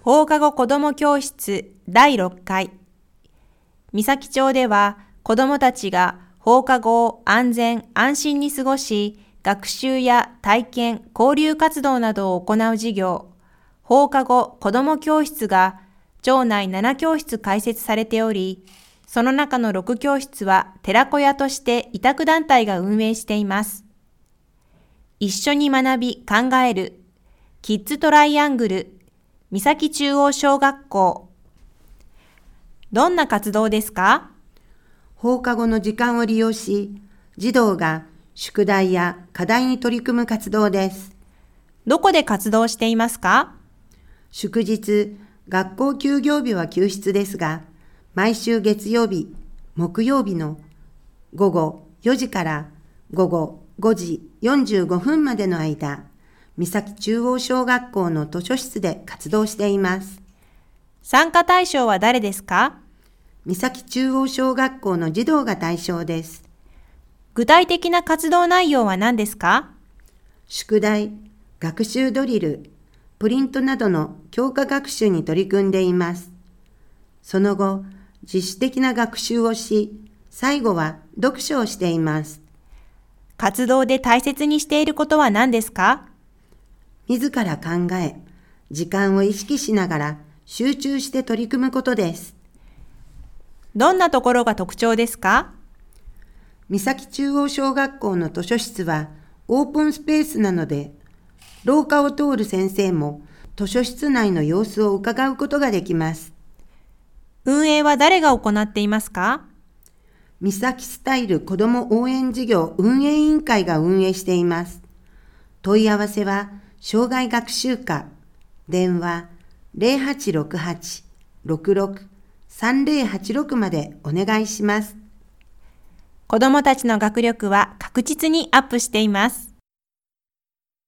放課後子ども教室第6回。三崎町では子どもたちが放課後を安全・安心に過ごし、学習や体験・交流活動などを行う授業、放課後子ども教室が町内7教室開設されており、その中の6教室は寺子屋として委託団体が運営しています。一緒に学び考えるキッズトライアングル三崎中央小学校。どんな活動ですか？ 放課後の時間を利用し、児童が宿題や課題に取り組む活動です。 どこで活動していますか？ 祝日、学校休業日は休室ですが、毎週月曜日、木曜日の午後4時から午後5時45分までの間、三崎中央小学校の図書室で活動しています。 参加対象は誰ですか？ 三崎中央小学校の児童が対象です。 具体的な活動内容は何ですか？ 宿題、学習ドリル、プリントなどの教科学習に取り組んでいます。その後、自主的な学習をし、最後は読書をしています。 活動で大切にしていることは何ですか？ 自ら考え、時間を意識しながら集中して取り組むことです。 どんなところが特徴ですか？ 三崎中央小学校の図書室はオープンスペースなので、廊下を通る先生も図書室内の様子を伺うことができます。 運営は誰が行っていますか？ 三崎スタイル子ども応援事業運営委員会が運営しています。問い合わせは障害学習課、電話 0868-66-3086 までお願いします。 子どもたちの学力は確実にアップしています。